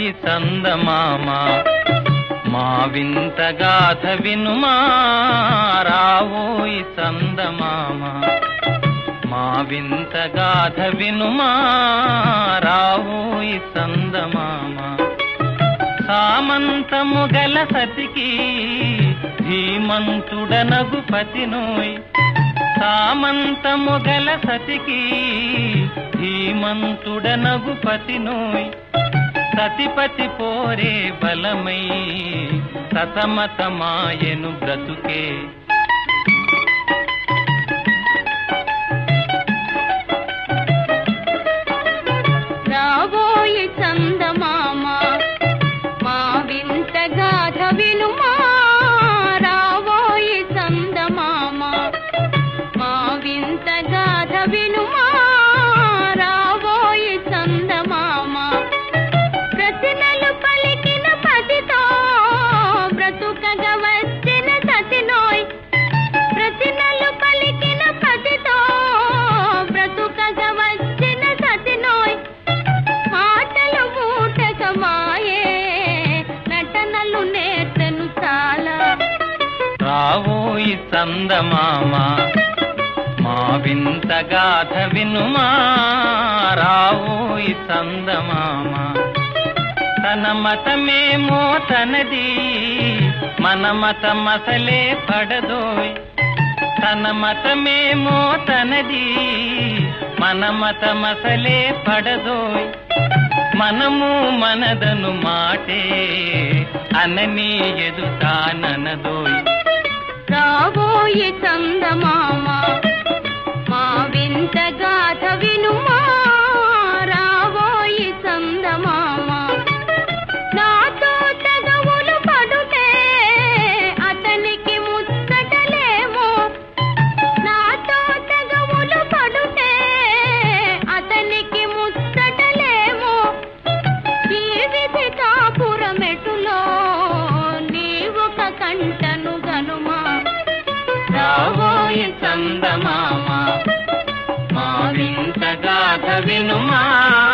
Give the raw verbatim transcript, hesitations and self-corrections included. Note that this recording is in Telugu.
రావోయి చందమామ మా వింత గాథ వినుమా రావోయి చందమామ మా వింత గాథ వినుమా రావోయి చందమామ సామంతము గల సతికి ధీమంతుడనగు పతినోయ్ సామంతము గల సతికి ధీమంతుడనగు పతినోయ్ సతిపతి పోరే బలమై సతమతమాయను బ్రతుకే రావోయి చందమామ మా వింత గాథ వినుమా రావోయి చందమామ మా వింత గాథ వినుమా రావోయి చందమామ ప్రతినలు పలికిన పతితో బ్రతుకగా వచ్చిన సతినోయ్ ప్రతినలు పలికిన పతితో బ్రతుకగా వచ్చిన సతినోయ్ మాటలు మూటకమాయే నటనలు నేర్చెను చాలా రావోయి చందమామ మా వింత గాథ వినుమా రావోయి చందమామ తన మతమేమో తనది మన మతమసలే పడదోయ్ తన మతమేమో తనది మన మతమసలే పడదోయ్ మనము మనదను మాటే అననీ ఎదుటాననదోయ్ రావోయి చందమామ మా వింత గాథ వినుమా రావోయి చందమామ నాతో తగవులు పడుతే అతనికి ముచ్చటలేమో నాతో తగవులు పడుతే అతనికి ముచ్చటలేమో ఈ విధి కాపురమెటులో నీవొక కంటను గనుమా రావోయి చందమామ మా వింత గాథ వినుమా